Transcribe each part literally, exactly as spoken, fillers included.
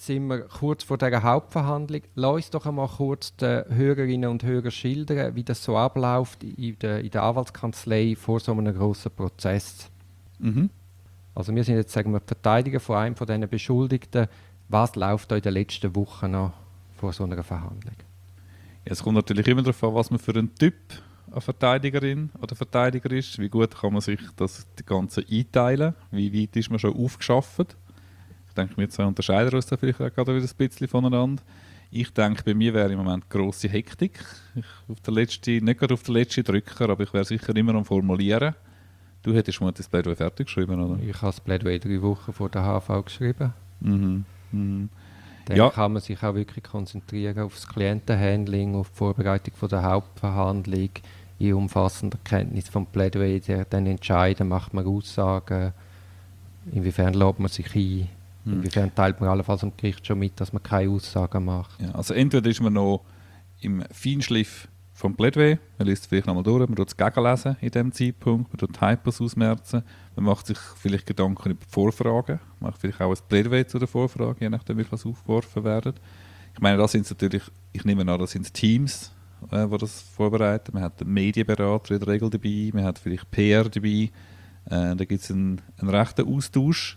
jetzt sind wir kurz vor dieser Hauptverhandlung. Lass uns doch einmal kurz den Hörerinnen und Hörern schildern, wie das so abläuft in der, in der Anwaltskanzlei vor so einem grossen Prozess. Mhm. Also wir sind jetzt, sagen wir, Verteidiger von einem von diesen Beschuldigten. Was läuft da in den letzten Wochen noch vor so einer Verhandlung? Ja, es kommt natürlich immer darauf an, was man für ein Typ eine Verteidigerin oder Verteidiger ist. Wie gut kann man sich das Ganze einteilen? Wie weit ist man schon aufgeschafft? Ich denke, wir zwei unterscheiden uns da vielleicht auch gerade wieder ein bisschen voneinander. Ich denke, bei mir wäre im Moment grosse Hektik. Ich auf der letzte, nicht gerade auf den letzten Drücker, aber ich wäre sicher immer am Formulieren. Du hättest mal das Plädoyer fertig geschrieben, oder? Ich habe das Plädoyer drei Wochen vor der H V geschrieben. Mhm. Mhm. Dann Ja. kann man sich auch wirklich konzentrieren auf das Klientenhandling, auf die Vorbereitung von der Hauptverhandlung, in umfassender Kenntnis vom Plädoyer, der dann entscheiden, macht man Aussagen, inwiefern lädt man sich ein, Hm. inwiefern teilt man allenfalls am Gericht schon mit, dass man keine Aussagen macht. Ja, also entweder ist man noch im Feinschliff vom Plädoyer, man liest es vielleicht nochmal durch, man tut es gegenlesen in diesem Zeitpunkt, man tut Typos ausmerzen, man macht sich vielleicht Gedanken über die Vorfragen, macht vielleicht auch ein Plädoyer zu der Vorfrage, je nachdem wie was aufgeworfen werden. Ich meine, das sind natürlich, ich nehme an, das sind Teams, äh, die das vorbereiten. Man hat einen Medienberater in der Regel dabei, man hat vielleicht P R dabei, äh, da gibt es einen, einen rechten Austausch.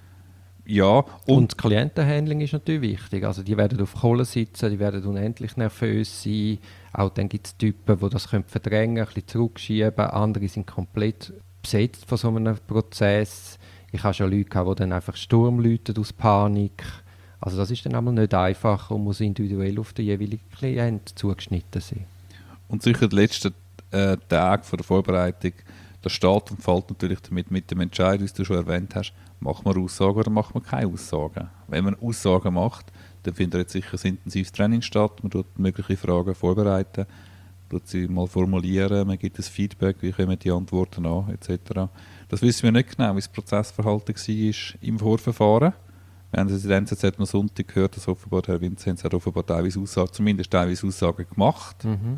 Ja, Und, und das Klientenhandling ist natürlich wichtig. Also die werden auf Kohle sitzen, die werden unendlich nervös sein. Auch dann gibt es Typen, die das können verdrängen, ein bisschen zurückschieben. Andere sind komplett besetzt von so einem Prozess. Ich habe schon Leute gehabt, die dann einfach Sturm läuten aus Panik. Also das ist dann einmal nicht einfach und muss individuell auf den jeweiligen Klienten zugeschnitten sein. Und sicher die letzten äh, Tage von der Vorbereitung, der steht und fällt natürlich damit mit dem Entscheid, wie du schon erwähnt hast, macht man Aussagen oder macht man keine Aussagen. Wenn man Aussagen macht, dann findet jetzt sicher ein intensives Training statt, man tut mögliche Fragen vorbereiten, tut sie mal formulieren, man gibt ein Feedback, wie kommen die Antworten an, et cetera. Das wissen wir nicht genau, wie das Prozessverhalten war im Vorverfahren. Wir haben es in der N Z Z am Sonntag gehört, dass offenbar Herr Vinzenz hat offenbar teilweise Aussagen, zumindest teilweise Aussagen gemacht. Mhm.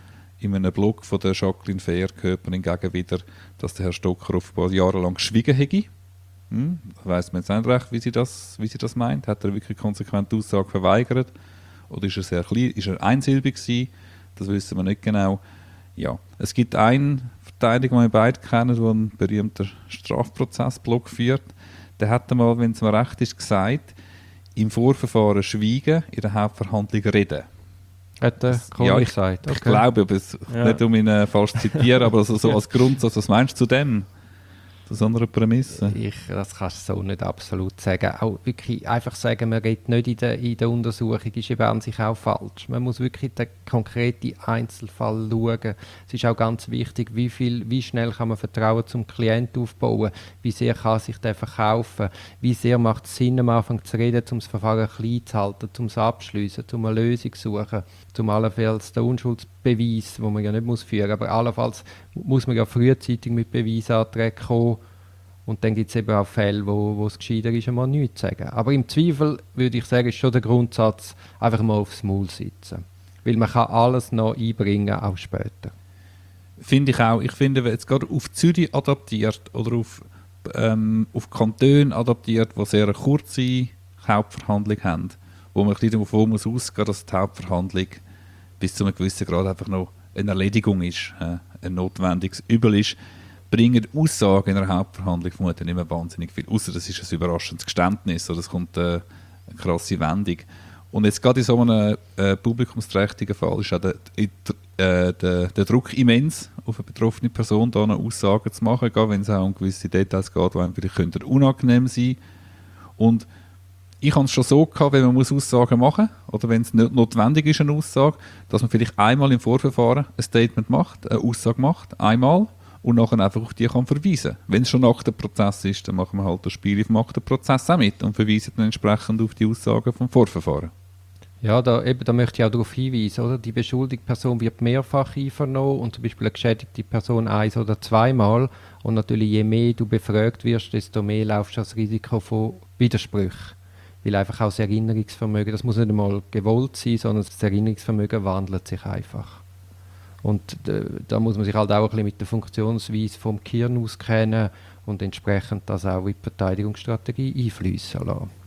In einem Blog von der Jacqueline Fehr hört man hingegen wieder, dass der Herr Stocker offenbar jahrelang geschwiegen hätte. Hm, da weiss man jetzt nicht recht, wie sie, das, wie sie das meint. Hat er wirklich konsequent die Aussage verweigert? Oder ist er sehr klein, ist er einsilbig gewesen? Das wissen wir nicht genau. Ja, es gibt einen Verteidiger, den wir beide kennen, der einen berühmten Strafprozessblog führt. Der hat einmal, wenn es mir recht ist, gesagt, im Vorverfahren schweigen, in der Hauptverhandlung reden. Hat der Kollege Ja, ich, gesagt. ich Okay. glaube, aber es, Ja. nicht um ihn äh, falsch zu zitieren, aber also so als Grundsatz, was meinst du zu dem? Zu so einer Prämisse? Ich, das kannst du so nicht absolut sagen. Auch wirklich einfach sagen, man redet nicht in der, in der Untersuchung, ist eben an sich auch falsch. Man muss wirklich den konkreten Einzelfall schauen. Es ist auch ganz wichtig, wie, viel, wie schnell kann man Vertrauen zum Klienten aufbauen, wie sehr kann sich der verkaufen, wie sehr macht es Sinn, am Anfang zu reden, um das Verfahren klein zu halten, um es abzuschliessen, um eine Lösung zu suchen, um allenfalls den Unschuldsbeweis, den man ja nicht muss führen muss, aber allenfalls muss man ja frühzeitig mit Beweisanträgen kommen. Und dann gibt es eben auch Fälle, wo, wo es gescheiter ist, einmal nichts zu sagen. Aber im Zweifel würde ich sagen, ist schon der Grundsatz, einfach mal aufs Maul sitzen. Weil man kann alles noch einbringen, auch später. Finde ich auch. Ich finde, wenn jetzt gerade auf Zürich adaptiert oder auf, ähm, auf Kantone adaptiert, die sehr eine kurze Hauptverhandlung haben, wo man ein bisschen davon muss ausgehen, dass die Hauptverhandlung bis zu einem gewissen Grad einfach noch eine Erledigung ist, äh, ein notwendiges Übel ist, bringen Aussagen in einer Hauptverhandlung vermutlich nicht mehr wahnsinnig viel. Außer das ist ein überraschendes Geständnis oder es kommt äh, eine krasse Wendung. Und jetzt gerade in so einem äh, publikumsträchtigen Fall ist auch der, der, der, der Druck immens, auf eine betroffene Person da eine Aussage zu machen, gerade wenn es auch um gewisse Details geht, die einem vielleicht könnten unangenehm sein. Und ich habe es schon so gehabt, wenn man muss Aussagen machen muss, oder wenn es nicht notwendig ist, eine Aussage, dass man vielleicht einmal im Vorverfahren ein Statement macht, eine Aussage macht, einmal, und nachher einfach auf die kann verweisen. Wenn es schon nach dem Prozess ist, dann machen wir halt das Spiel auf nach dem Prozess auch mit und verweisen dann entsprechend auf die Aussagen vom Vorverfahren. Ja, da, eben, da möchte ich auch darauf hinweisen, oder? Die beschuldigte Person wird mehrfach einvernommen und zum Beispiel eine geschädigte Person eins- oder zweimal. Und natürlich, je mehr du befragt wirst, desto mehr laufst du das Risiko von Widersprüchen. Weil einfach auch das Erinnerungsvermögen, das muss nicht einmal gewollt sein, sondern das Erinnerungsvermögen wandelt sich einfach. Und äh, da muss man sich halt auch ein bisschen mit der Funktionsweise vom Gehirn auskennen und entsprechend das auch in die Verteidigungsstrategie einfließen lassen.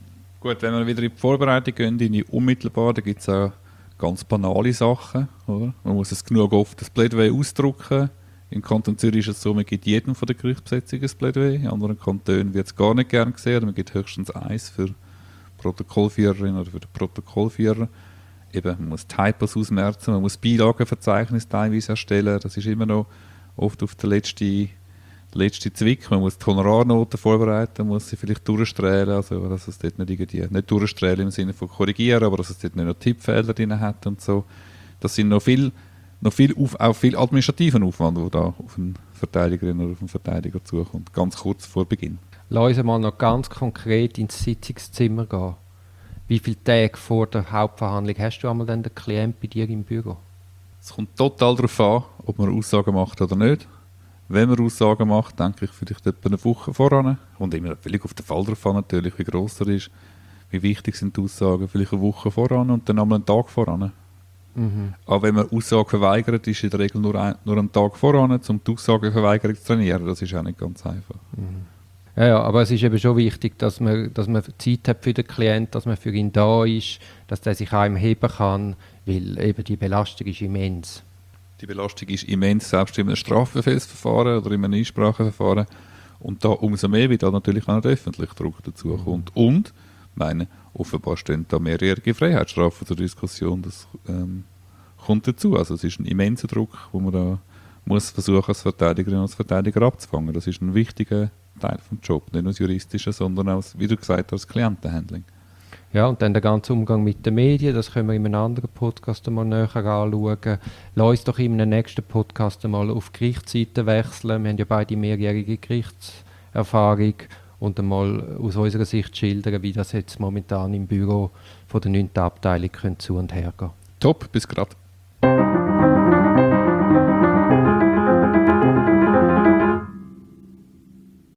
Gut, wenn wir wieder in die Vorbereitung gehen, in die unmittelbar, da gibt es auch ganz banale Sachen. Oder? Man muss es genug oft das Plädoyer ausdrucken. Im Kanton Zürich ist es so, man gibt jedem von der Gerichtsbesetzungen ein Plädoyer. In anderen Kantonen wird es gar nicht gern gesehen. Oder man gibt höchstens eins für die Protokollführerin oder für den Protokollführer. Eben, man muss Typos ausmerzen, man muss Beilagenverzeichnis teilweise erstellen. Das ist immer noch oft auf der letzten letzte Zwick. Man muss die Honorarnoten vorbereiten, man muss sie vielleicht durchstrählen, also dass es dort nicht irgendwie, nicht durchstrählen im Sinne von korrigieren, aber dass es dort nicht noch Tippfehler drin hat und so. Das sind noch viel, noch viel, auf, auch viel administrativen Aufwand, der da auf eine Verteidigerin oder auf einen Verteidiger zukommt, ganz kurz vor Beginn. Lass uns mal noch ganz konkret ins Sitzungszimmer gehen. Wie viele Tage vor der Hauptverhandlung hast du einmal dann den Klient bei dir im Büro? Es kommt total darauf an, ob man Aussagen macht oder nicht. Wenn man Aussagen macht, denke ich vielleicht etwa eine Woche voran. Und immer völlig auf den Fall drauf an, natürlich, wie gross er ist, wie wichtig sind die Aussagen, vielleicht eine Woche voran und dann einmal einen Tag voran. Mhm. Aber wenn man Aussagen verweigert, ist in der Regel nur, ein, nur einen Tag voran, um die Aussagenverweigerung zu trainieren. Das ist auch nicht ganz einfach. Mhm. Ja, ja, aber es ist eben schon wichtig, dass man, dass man Zeit hat für den Klienten, dass man für ihn da ist, dass der sich auch heben kann, weil eben die Belastung ist immens. Die Belastung ist immens, selbst in einem Strafbefehlsverfahren oder in einem Einspracheverfahren. Und da umso mehr, wie da natürlich auch noch der öffentliche Druck dazu kommt. Mhm. Und, meine, offenbar stehen da mehrjährige Freiheitsstrafen zur Diskussion. Das ähm, kommt dazu. Also es ist ein immenser Druck, wo man da muss versuchen, als Verteidigerin und als Verteidiger abzufangen. Das ist ein wichtiger Teil des Jobs, nicht nur das Juristische, sondern auch, wie du gesagt hast, das Klientenhandling. Ja, und dann der ganze Umgang mit den Medien, das können wir in einem anderen Podcast mal näher anschauen. Lass uns doch in einem nächsten Podcast mal auf Gerichtsseite wechseln. Wir haben ja beide mehrjährige Gerichtserfahrung und einmal aus unserer Sicht schildern, wie das jetzt momentan im Büro von der neunten Abteilung zu und her geht. Top, bis gerade.